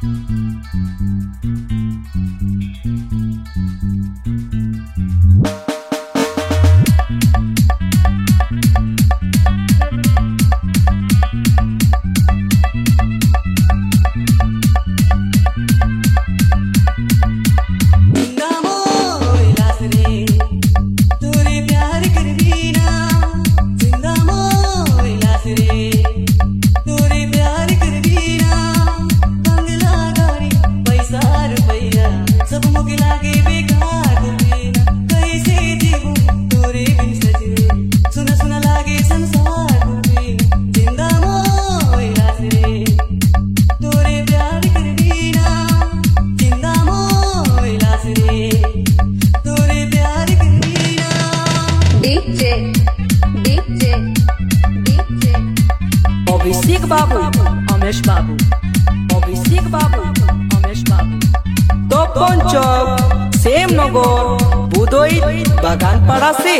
अभिषेक बाबू अमेश बाबू अभिषेक बाबू अमेश बाबू तपन चौक सेम नगर बुदोई बागानपाड़ा से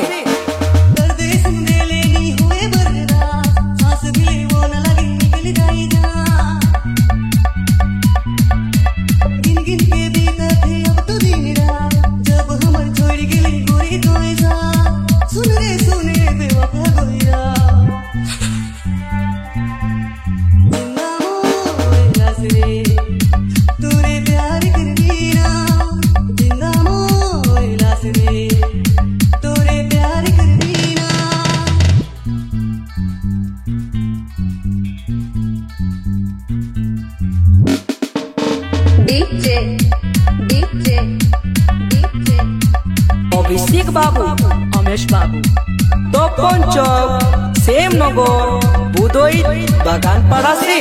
अभिषेक बाबू अमेश बाबू तपन चौक सेम नगर बुदोई बागानपाड़ा से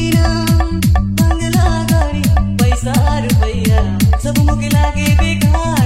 सब मुझे लागे बेकार।